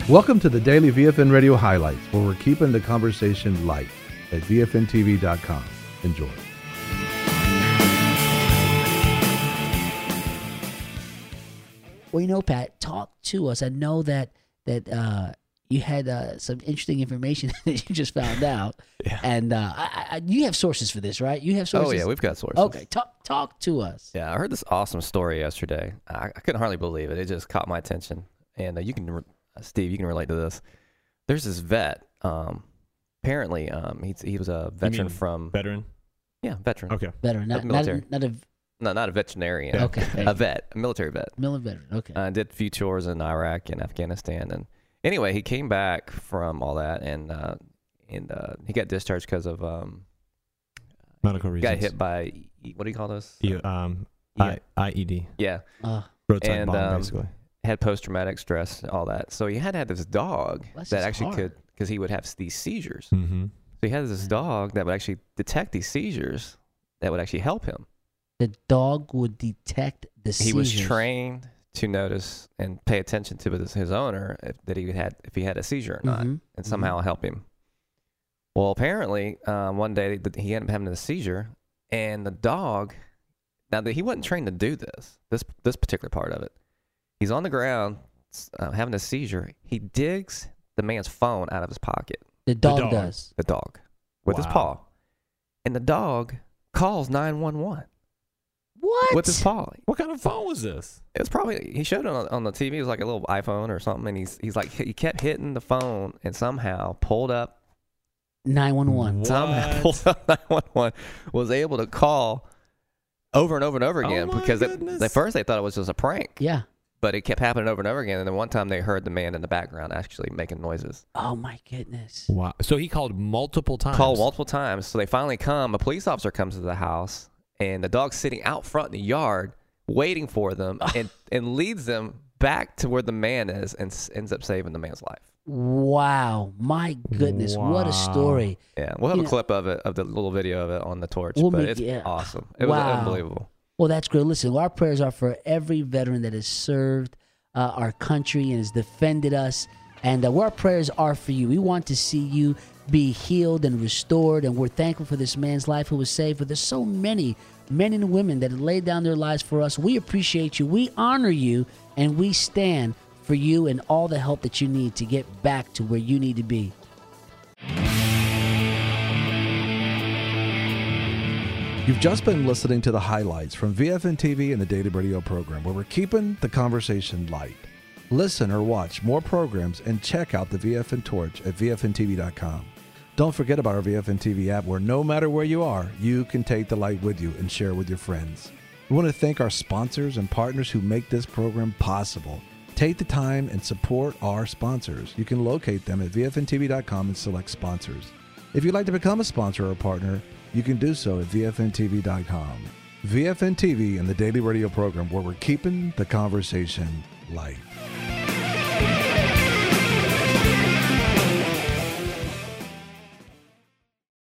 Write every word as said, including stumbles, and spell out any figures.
Welcome to the Daily V F N Radio Highlights, where we're keeping the conversation light at V F N T V dot com. Enjoy. Well, you know, Pat, talk to us. I know that that uh, you had uh, some interesting information that you just found out, Yeah. and uh, I, I, you have sources for this, right? You have sources. Oh, yeah, we've got sources. Okay, talk talk to us. Yeah, I heard this awesome story yesterday. I, I couldn't hardly believe it. It just caught my attention. And uh, you can, re- Steve, you can relate to this. There's this vet. Um, apparently, um, he he was a veteran mean from Veteran? yeah, veteran. Okay. Veteran, not not a, military. not a No, not a veterinarian. Yeah. okay, A vet, a military vet. military veteran. Okay, Uh, did a few tours in Iraq and Afghanistan, and anyway, he came back from all that, and uh, and uh, he got discharged because of um, Medical reasons. got hit by what do you call this? You, um, Yeah. I, I E D. Yeah, uh, Roadside And, bomb, um, basically. had post traumatic stress, all that. So he had to have this dog Bless that his actually heart. could, because he would have these seizures. Mm-hmm. So he had this dog that would actually detect these seizures that would actually help him. the dog would detect the He was seizures. trained to notice and pay attention to his, his owner if, that he had if he had a seizure or not, Mhm, and somehow help him. Well, apparently, um, one day th- he ended up having a seizure, and the dog. Now that he wasn't trained to do this, this this particular part of it, he's on the ground uh, having a seizure. He digs the man's phone out of his pocket. The dog, dog. does. The dog with his Wow. paw, and the dog calls nine one one What? with his paw. What kind of phone was this? It was probably he showed it on, on the T V. It was like a little iPhone or something, and he's he's like he kept hitting the phone and somehow pulled up nine one one. somehow What? pulled up nine one one, was able to call over and over and over Oh again my because it, goodness. at first they thought it was just a prank, Yeah. but it kept happening over and over again. And then one time they heard the man in the background actually making noises. Oh my goodness. Wow. So he called multiple times. Called multiple times, so they finally come. A police officer comes to the house, and the dog's sitting out front in the yard waiting for them, and and leads them back to where the man is, and s- ends up saving the man's life. Wow. My goodness. What a Wow. story. Yeah, we'll have You a know- clip of it, of the little video of it on the torch, We'll but make- it's yeah. awesome. It Wow. was unbelievable. Well, that's great. Listen, our prayers are for every veteran that has served uh, our country and has defended us. And uh, our prayers are for you. We want to see you be healed and restored. And we're thankful for this man's life who was saved. But there's so many men and women that have laid down their lives for us. We appreciate you. We honor you. And we stand for you and all the help that you need to get back to where you need to be. You've just been listening to the highlights from V F N T V and the Daily Radio program, where we're keeping the conversation light. Listen or watch more programs and check out the V F N Torch at V F N T V dot com. Don't forget about our V F N T V app, where no matter where you are, you can take the light with you and share with your friends. We want to thank our sponsors and partners who make this program possible. Take the time and support our sponsors. You can locate them at V F N T V dot com and select sponsors. If you'd like to become a sponsor or a partner, you can do so at V F N T V dot com. V F N T V and the Daily Radio program, where we're keeping the conversation light.